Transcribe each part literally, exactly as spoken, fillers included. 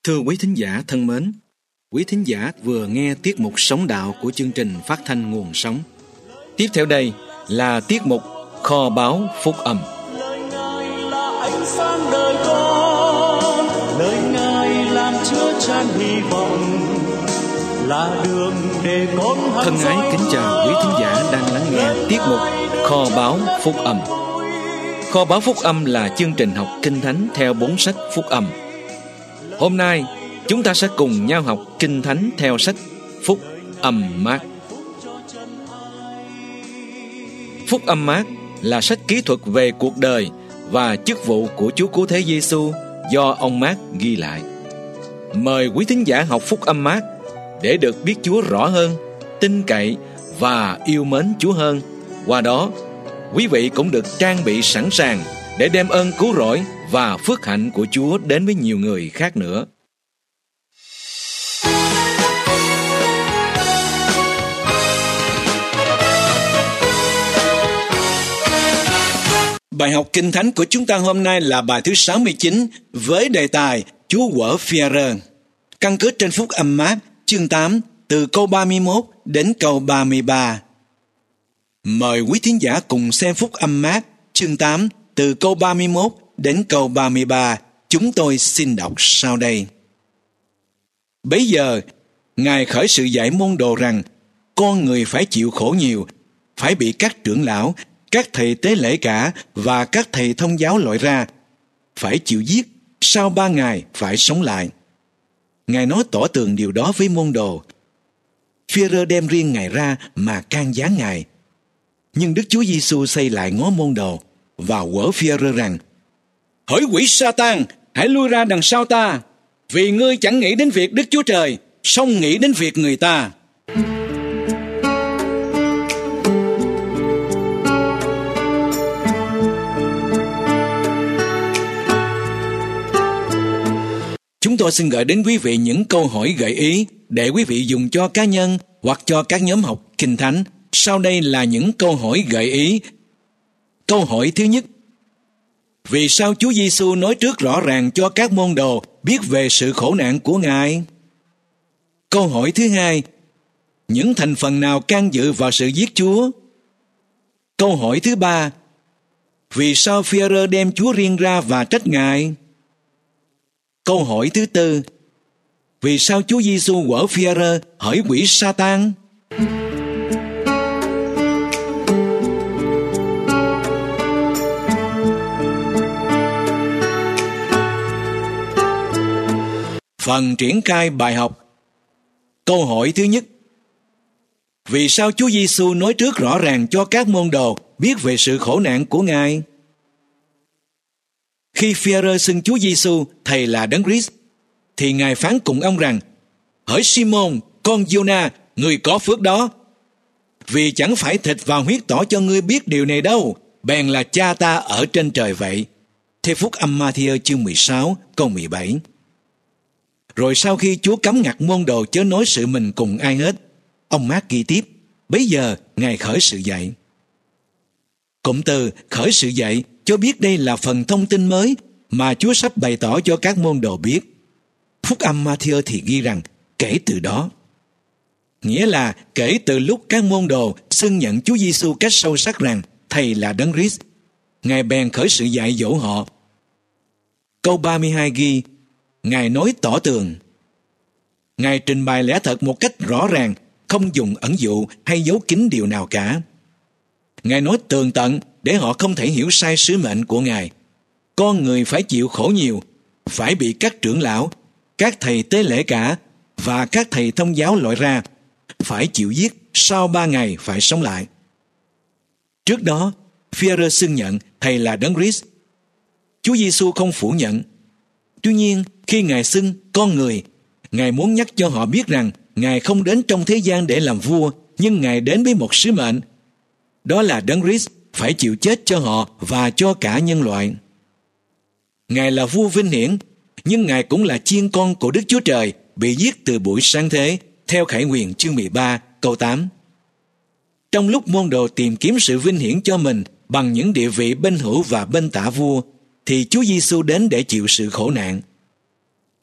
Thưa quý thính giả thân mến, quý thính giả vừa nghe tiết mục Sống Đạo của chương trình phát thanh Nguồn Sống. Tiếp theo đây là tiết mục Kho báu Phúc Âm. Lời Ngài là ánh sáng đời con, lời Ngài làm chứa chan hy vọng, là đường để con Thân ái kính chào quý thính giả đang lắng nghe tiết mục Kho báu Phúc Âm. Kho báu Phúc Âm là chương trình học Kinh Thánh theo bốn sách Phúc Âm. Hôm nay, chúng ta sẽ cùng nhau học Kinh Thánh theo sách Phúc Âm Mác. Phúc Âm Mác là sách kỹ thuật về cuộc đời và chức vụ của Chúa Cứu Thế Giêsu do ông Mác ghi lại. Mời quý thính giả học Phúc Âm Mác để được biết Chúa rõ hơn, tin cậy và yêu mến Chúa hơn. Qua đó, quý vị cũng được trang bị sẵn sàng để đem ơn cứu rỗi và phước hạnh của Chúa đến với nhiều người khác nữa. Bài học Kinh Thánh của chúng ta hôm nay là bài thứ sáu mươi chín với đề tài Chúa quở Phi-e-rơ, căn cứ trên Phúc Âm Mác chương tám từ câu ba mươi mốt đến câu ba mươi ba. Mời quý thính giả cùng xem Phúc Âm Mác chương tám từ câu ba mươi mốt đến câu ba mươi ba. Chúng tôi xin đọc sau đây. Bấy giờ, Ngài khởi sự dạy môn đồ rằng con người phải chịu khổ nhiều, phải bị các trưởng lão, các thầy tế lễ cả và các thầy thông giáo loại ra, phải chịu giết, sau ba ngày phải sống lại. Ngài nói tỏ tường điều đó với môn đồ. Phi-e-rơ đem riêng Ngài ra mà can gián Ngài. Nhưng Đức Chúa Giêsu xây lại ngó môn đồ và quở Phi-e-rơ rằng: Hỡi quỷ Sa-tan, hãy lui ra đằng sau ta, vì ngươi chẳng nghĩ đến việc Đức Chúa Trời, song nghĩ đến việc người ta. Chúng tôi xin gửi đến quý vị những câu hỏi gợi ý để quý vị dùng cho cá nhân hoặc cho các nhóm học Kinh Thánh. Sau đây là những câu hỏi gợi ý. Câu hỏi thứ nhất: vì sao Chúa Giêsu nói trước rõ ràng cho các môn đồ biết về sự khổ nạn của Ngài? Câu hỏi thứ hai: những thành phần nào can dự vào sự giết Chúa? Câu hỏi thứ ba: vì sao Phi-e-rơ đem Chúa riêng ra và trách Ngài? Câu hỏi thứ tư: vì sao Chúa Giêsu quở Phi-e-rơ hỡi quỷ Sa-tan? Phần triển khai bài học. Câu hỏi thứ nhất: vì sao Chúa Giêsu nói trước rõ ràng cho các môn đồ biết về sự khổ nạn của Ngài? Khi Phi-e-rơ xưng Chúa Giêsu thầy là Đấng Christ, thì Ngài phán cùng ông rằng: hỡi Si-môn, con Giô-na, người có phước đó, vì chẳng phải thịt và huyết tỏ cho ngươi biết điều này đâu, bèn là Cha ta ở trên trời vậy. Theo Phúc Âm Ma-thi-ơ chương mười sáu câu mười bảy. Rồi sau khi Chúa cấm ngặt môn đồ chớ nói sự mình cùng ai hết, ông Mác ghi tiếp: bấy giờ Ngài khởi sự dạy. Cụm từ khởi sự dạy cho biết đây là phần thông tin mới mà Chúa sắp bày tỏ cho các môn đồ biết. Phúc Âm Ma-thi-ơ thì ghi rằng kể từ đó, nghĩa là kể từ lúc các môn đồ xưng nhận Chúa Giêsu cách sâu sắc rằng thầy là Đấng Christ, Ngài bèn khởi sự dạy dỗ họ. Câu ba mươi hai ghi: Ngài nói tỏ tường. Ngài trình bày lẽ thật một cách rõ ràng, không dùng ẩn dụ hay giấu kín điều nào cả. Ngài nói tường tận để họ không thể hiểu sai sứ mệnh của Ngài. Con người phải chịu khổ nhiều, phải bị các trưởng lão, các thầy tế lễ cả và các thầy thông giáo loại ra, phải chịu giết, sau ba ngày phải sống lại. Trước đó, Phi-e-rơ xưng nhận thầy là Đấng Christ. Chúa Giêsu không phủ nhận. Tuy nhiên, khi Ngài xưng con người, Ngài muốn nhắc cho họ biết rằng Ngài không đến trong thế gian để làm vua, nhưng Ngài đến với một sứ mệnh. Đó là Đấng Christ phải chịu chết cho họ và cho cả nhân loại. Ngài là vua vinh hiển, nhưng Ngài cũng là chiên con của Đức Chúa Trời bị giết từ buổi sáng thế, theo Khải Huyền chương mười ba câu tám. Trong lúc môn đồ tìm kiếm sự vinh hiển cho mình bằng những địa vị bên hữu và bên tả vua, thì Chúa Giêsu đến để chịu sự khổ nạn.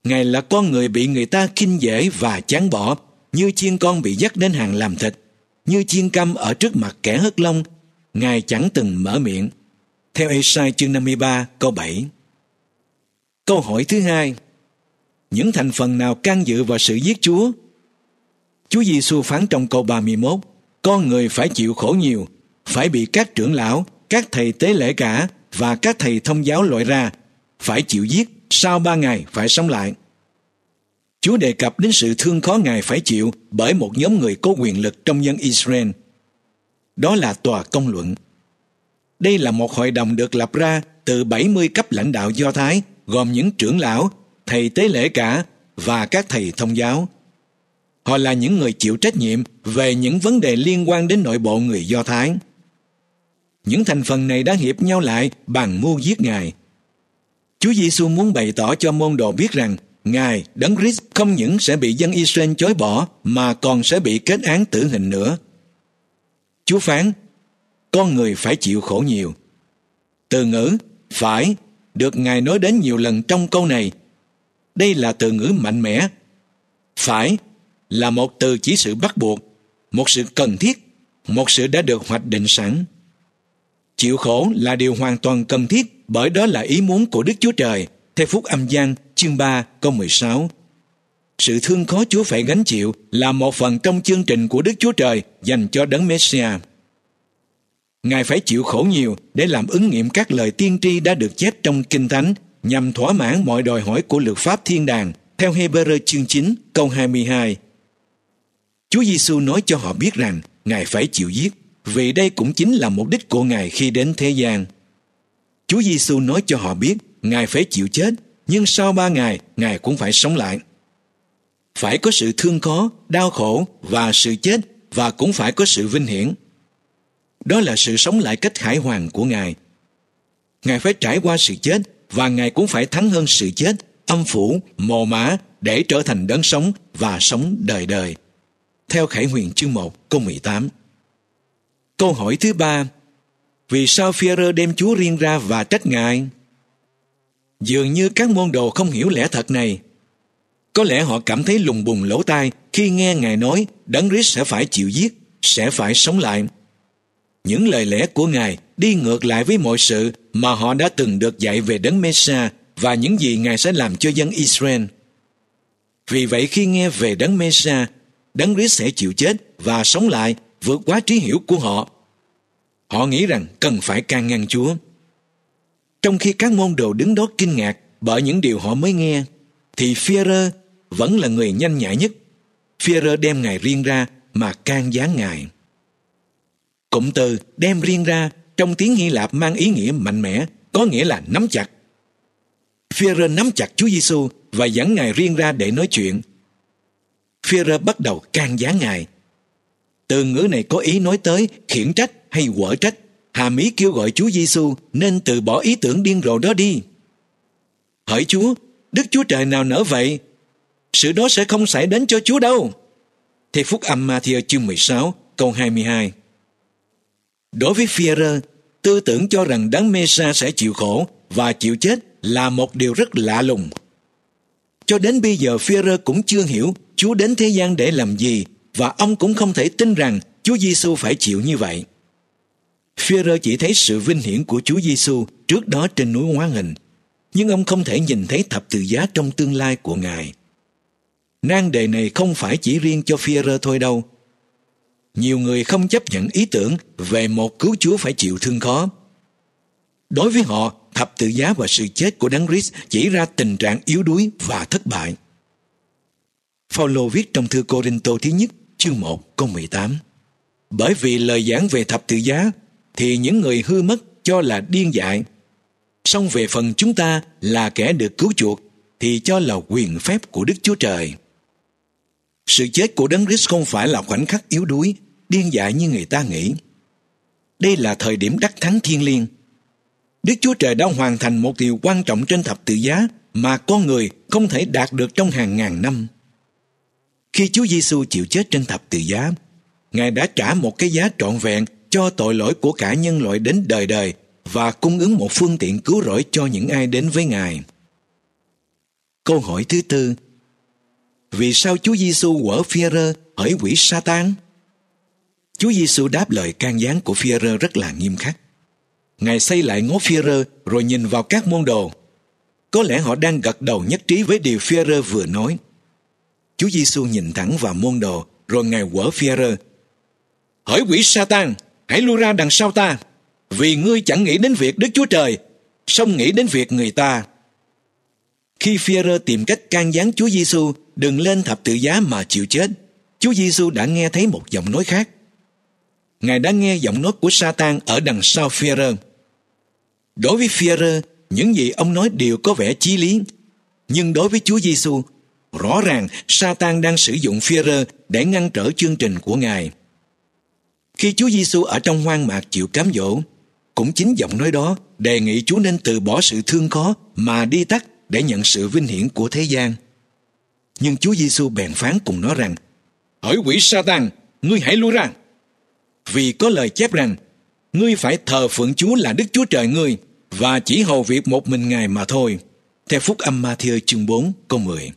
Ngài là con người bị người ta khinh dễ và chán bỏ, như chiên con bị dắt đến hàng làm thịt, như chiên câm ở trước mặt kẻ hất lông. Ngài chẳng từng mở miệng. Theo Ê-sai chương năm mươi ba câu bảy. Câu hỏi thứ hai: những thành phần nào can dự vào sự giết Chúa? Chúa Giêsu phán trong câu ba mươi mốt: con người phải chịu khổ nhiều, phải bị các trưởng lão, các thầy tế lễ cả và các thầy thông giáo loại ra, phải chịu giết, sau ba ngày phải sống lại. Chúa đề cập đến sự thương khó Ngài phải chịu bởi một nhóm người có quyền lực trong dân Israel. Đó là tòa công luận. Đây là một hội đồng được lập ra từ bảy mươi cấp lãnh đạo Do Thái, gồm những trưởng lão, thầy tế lễ cả và các thầy thông giáo. Họ là những người chịu trách nhiệm về những vấn đề liên quan đến nội bộ người Do Thái. Những thành phần này đã hiệp nhau lại bằng mưu giết Ngài. Chúa Giêsu muốn bày tỏ cho môn đồ biết rằng Ngài, Đấng Christ, không những sẽ bị dân Israel chối bỏ mà còn sẽ bị kết án tử hình nữa. Chúa phán: con người phải chịu khổ nhiều. Từ ngữ phải được Ngài nói đến nhiều lần trong câu này. Đây là từ ngữ mạnh mẽ. Phải là một từ chỉ sự bắt buộc, một sự cần thiết, một sự đã được hoạch định sẵn. Chịu khổ là điều hoàn toàn cần thiết, bởi đó là ý muốn của Đức Chúa Trời, theo Phúc Âm Giăng chương ba câu mười sáu. Sự thương khó Chúa phải gánh chịu là một phần trong chương trình của Đức Chúa Trời dành cho Đấng Messiah. Ngài phải chịu khổ nhiều để làm ứng nghiệm các lời tiên tri đã được chép trong Kinh Thánh, nhằm thỏa mãn mọi đòi hỏi của luật pháp thiên đàng, theo Hê-bơ-rơ chương chín câu hai mươi hai. Chúa Giêsu nói cho họ biết rằng Ngài phải chịu giết, vì đây cũng chính là mục đích của Ngài khi đến thế gian. Chúa Giêsu nói cho họ biết Ngài phải chịu chết, nhưng sau ba ngày Ngài cũng phải sống lại. Phải có sự thương khó, đau khổ và sự chết, và cũng phải có sự vinh hiển. Đó là sự sống lại cách khải hoàn của Ngài. Ngài phải trải qua sự chết, và Ngài cũng phải thắng hơn sự chết, âm phủ, mồ mả, để trở thành đấng sống và sống đời đời. Theo Khải Huyền chương một câu mười tám. Câu hỏi thứ ba: vì sao Phi-e-rơ đem Chúa riêng ra và trách Ngài? Dường như các môn đồ không hiểu lẽ thật này. Có lẽ họ cảm thấy lùng bùng lỗ tai khi nghe Ngài nói Đấng Christ sẽ phải chịu giết, sẽ phải sống lại. Những lời lẽ của Ngài đi ngược lại với mọi sự mà họ đã từng được dạy về Đấng Mê-sa và những gì Ngài sẽ làm cho dân Israel. Vì vậy khi nghe về Đấng Mê-sa, Đấng Christ sẽ chịu chết và sống lại, vượt quá trí hiểu của họ. Họ nghĩ rằng cần phải can ngăn Chúa. Trong khi các môn đồ đứng đó kinh ngạc bởi những điều họ mới nghe, thì Phi-e-rơ vẫn là người nhanh nhạy nhất. Phi-e-rơ đem Ngài riêng ra mà can gián Ngài. Cụm từ đem riêng ra trong tiếng Hy Lạp mang ý nghĩa mạnh mẽ, có nghĩa là nắm chặt. Phi-e-rơ nắm chặt Chúa Giêsu và dẫn Ngài riêng ra để nói chuyện. Phi-e-rơ bắt đầu can gián Ngài. Từ ngữ này có ý nói tới khiển trách hay quở trách, hàm ý kêu gọi Chúa Giêsu nên từ bỏ ý tưởng điên rồ đó đi. Hỡi Chúa, Đức Chúa Trời nào nỡ vậy? Sự đó sẽ không xảy đến cho Chúa đâu. Theo Phúc Âm Ma-thi-ơ chương mười sáu câu hai mươi hai. Đối với Phi-e-rơ, tư tưởng cho rằng Đấng Mê-sa sẽ chịu khổ và chịu chết là một điều rất lạ lùng. Cho đến bây giờ Phi-e-rơ cũng chưa hiểu Chúa đến thế gian để làm gì, và ông cũng không thể tin rằng Chúa Giêsu phải chịu như vậy. Phi-e-rơ chỉ thấy sự vinh hiển của Chúa Giêsu trước đó trên núi Hóa Hình, nhưng ông không thể nhìn thấy thập tự giá trong tương lai của Ngài. Nan đề này không phải chỉ riêng cho Phi-e-rơ thôi đâu. Nhiều người không chấp nhận ý tưởng về một cứu Chúa phải chịu thương khó. Đối với họ, thập tự giá và sự chết của Đấng Christ chỉ ra tình trạng yếu đuối và thất bại. Phao-lô viết trong thư Cô-rinh-tô thứ nhất chương một câu mười tám: bởi vì lời giảng về thập tự giá thì những người hư mất cho là điên dại, song về phần chúng ta là kẻ được cứu chuộc thì cho là quyền phép của Đức Chúa Trời. Sự chết của Đấng Christ không phải là khoảnh khắc yếu đuối, điên dại như người ta nghĩ. Đây là thời điểm đắc thắng thiêng liêng. Đức Chúa Trời đã hoàn thành một điều quan trọng trên thập tự giá mà con người không thể đạt được trong hàng ngàn năm. Khi Chúa Giêsu chịu chết trên thập tự giá, Ngài đã trả một cái giá trọn vẹn cho tội lỗi của cả nhân loại đến đời đời và cung ứng một phương tiện cứu rỗi cho những ai đến với Ngài. Câu hỏi thứ tư: vì sao Chúa Giêsu quở Phi-e-rơ hỡi quỷ Sa-tan? Chúa Giêsu đáp lời can gián của Phi-e-rơ rất là nghiêm khắc. Ngài xây lại ngó Phi-e-rơ rồi nhìn vào các môn đồ. Có lẽ họ đang gật đầu nhất trí với điều Phi-e-rơ vừa nói. Chúa Giêsu nhìn thẳng vào môn đồ rồi Ngài quở Phi-e-rơ: hỡi quỷ Sa-tan, hãy lui ra đằng sau ta, vì ngươi chẳng nghĩ đến việc Đức Chúa Trời, song nghĩ đến việc người ta. Khi Phi-e-rơ tìm cách can gián Chúa Giêsu đừng lên thập tự giá mà chịu chết, Chúa Giêsu đã nghe thấy một giọng nói khác. Ngài đã nghe giọng nói của Sa-tan ở đằng sau Phi-e-rơ. Đối với Phi-e-rơ, những gì ông nói đều có vẻ chí lý, nhưng đối với Chúa Giêsu, rõ ràng Sa-tan đang sử dụng Phi-e-rơ để ngăn trở chương trình của Ngài. Khi Chúa Giêsu ở trong hoang mạc chịu cám dỗ, cũng chính giọng nói đó đề nghị Chúa nên từ bỏ sự thương khó mà đi tắt để nhận sự vinh hiển của thế gian. Nhưng Chúa Giêsu bèn phán cùng nó rằng: hỡi quỷ Sa-tan, ngươi hãy lui ra, vì có lời chép rằng ngươi phải thờ phượng Chúa là Đức Chúa Trời ngươi và chỉ hầu việc một mình Ngài mà thôi. Theo Phúc Âm Ma-thi-ơ chương bốn câu mười.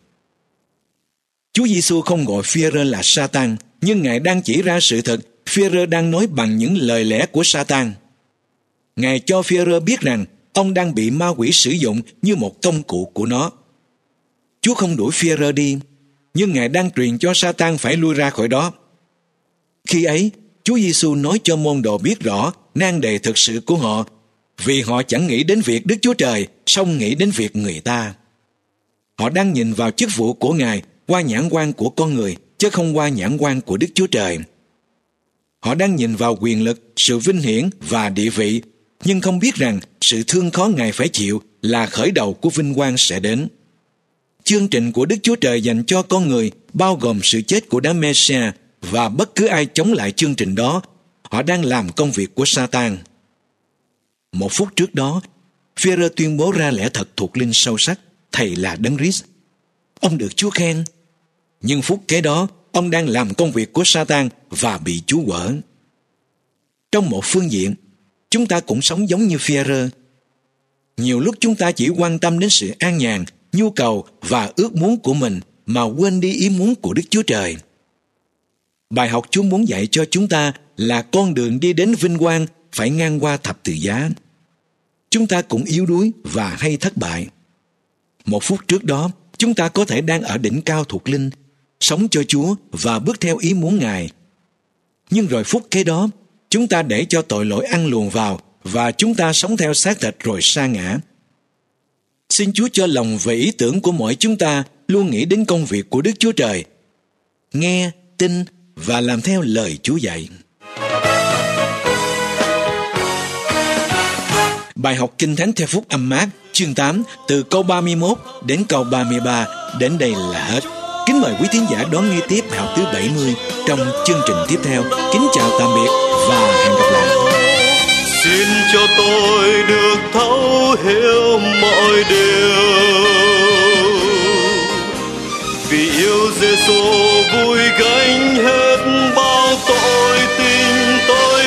Chúa Giêsu không gọi Phi-e-rơ là Sa-tan, nhưng Ngài đang chỉ ra sự thật Phi-e-rơ đang nói bằng những lời lẽ của Sa-tan. Ngài cho Phi-e-rơ biết rằng ông đang bị ma quỷ sử dụng như một công cụ của nó. Chúa không đuổi Phi-e-rơ đi, nhưng Ngài đang truyền cho Sa-tan phải lui ra khỏi đó. Khi ấy, Chúa Giêsu nói cho môn đồ biết rõ nan đề thực sự của họ, vì họ chẳng nghĩ đến việc Đức Chúa Trời, song nghĩ đến việc người ta. Họ đang nhìn vào chức vụ của Ngài qua nhãn quan của con người, chứ không qua nhãn quan của Đức Chúa Trời. Họ đang nhìn vào quyền lực, sự vinh hiển và địa vị, nhưng không biết rằng sự thương khó Ngài phải chịu là khởi đầu của vinh quang sẽ đến. Chương trình của Đức Chúa Trời dành cho con người bao gồm sự chết của Đấng Mê-si-a, và bất cứ ai chống lại chương trình đó, họ đang làm công việc của Sa-tan. Một phút trước đó, Phi-e-rơ tuyên bố ra lẽ thật thuộc linh sâu sắc: Thầy là Đấng Christ. Ông được Chúa khen. Nhưng phút kế đó, ông đang làm công việc của Sa-tan và bị Chúa quở. Trong một phương diện, chúng ta cũng sống giống như Phi-e-rơ. Nhiều lúc chúng ta chỉ quan tâm đến sự an nhàn, nhu cầu và ước muốn của mình mà quên đi ý muốn của Đức Chúa Trời. Bài học Chúa muốn dạy cho chúng ta là con đường đi đến vinh quang phải ngang qua thập tự giá. Chúng ta cũng yếu đuối và hay thất bại. Một phút trước đó, chúng ta có thể đang ở đỉnh cao thuộc linh, sống cho Chúa và bước theo ý muốn Ngài. Nhưng rồi phút kế đó, chúng ta để cho tội lỗi ăn luồn vào và chúng ta sống theo xác thịt rồi sa ngã. Xin Chúa cho lòng về ý tưởng của mỗi chúng ta luôn nghĩ đến công việc của Đức Chúa Trời, nghe, tin và làm theo lời Chúa dạy. Bài học Kinh Thánh theo Phúc Âm Mác chương tám từ câu ba mươi mốt đến câu ba mươi ba đến đây là hết. Kính mời quý thính giả đón nghe tiếp bài học thứ bảy mươi trong chương trình tiếp theo. Kính chào tạm biệt và hẹn gặp lại. Xin cho tôi được thấu hiểu mọi điều, vì yêu Giêsu vui gánh hết bao tội tình tôi